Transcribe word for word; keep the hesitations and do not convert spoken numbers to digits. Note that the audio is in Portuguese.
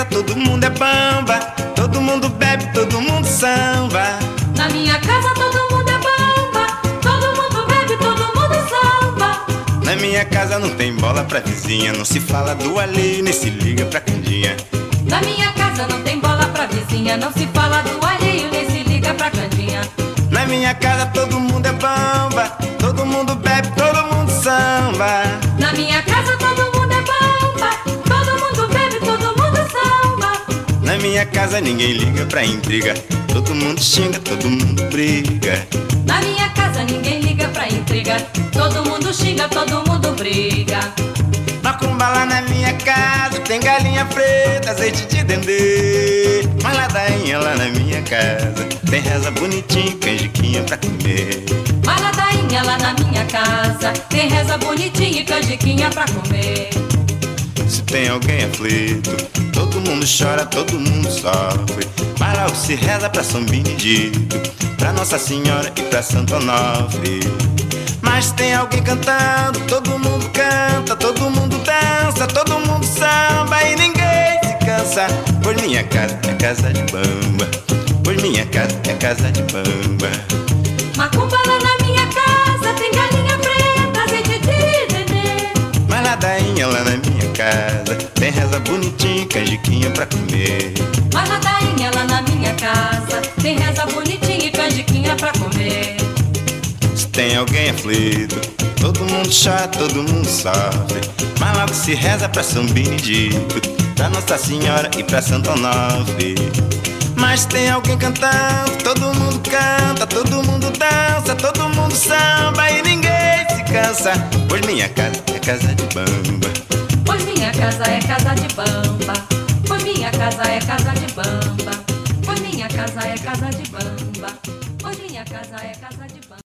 todo mundo é bamba. Todo mundo bebe, todo mundo samba. Na minha casa todo mundo é bamba. Todo mundo bebe, todo mundo samba. Na minha casa não tem bola pra vizinha. Não se fala do alheio, nem se liga pra candinha. Na minha casa não tem bola pra vizinha. Não se fala do alheio, nem se liga pra candinha. Na minha casa todo mundo é bamba. Todo mundo bebe, todo mundo samba. Na minha casa todo mundo é bamba. Todo mundo bebe, todo mundo samba. Na minha casa ninguém liga pra intriga. Todo mundo xinga, todo mundo briga. Na minha casa ninguém liga pra intriga. Todo mundo xinga, todo mundo briga. Macumba lá na minha casa tem galinha preta, azeite de dendê. Mas ladainha lá na minha casa tem reza bonitinha, canjiquinha pra comer. Mas ladainha lá na minha casa tem reza bonitinha e canjiquinha pra comer. Se tem alguém aflito, todo mundo chora, todo mundo sofre. Mas logo se reza pra São Benedito, pra Nossa Senhora e pra Santo Onofre. Mas tem alguém cantando, todo mundo canta, todo mundo dança, todo mundo samba e ninguém se cansa. Pois minha casa é casa de bamba. Pois minha casa é casa de bamba. Macumba lá na minha casa tem galinha preta, azeite de dendê. Mas ladainha lá na minha casa tem reza bonitinha, canjiquinha pra comer. Mas ladainha lá na minha casa tem reza bonitinha e canjiquinha pra comer. Se tem alguém aflito, todo mundo chora, todo mundo sofre. Mas logo se reza pra São Benedito, pra Nossa Senhora e pra Santo Onofre. Mas tem alguém cantando, todo mundo canta, todo mundo dança, todo mundo samba e ninguém se cansa. Pois minha casa é casa de bamba. Pois minha casa é casa de bamba. Pois minha casa é casa de bamba. Pois minha casa é casa de bamba. Pois minha casa é casa de bamba.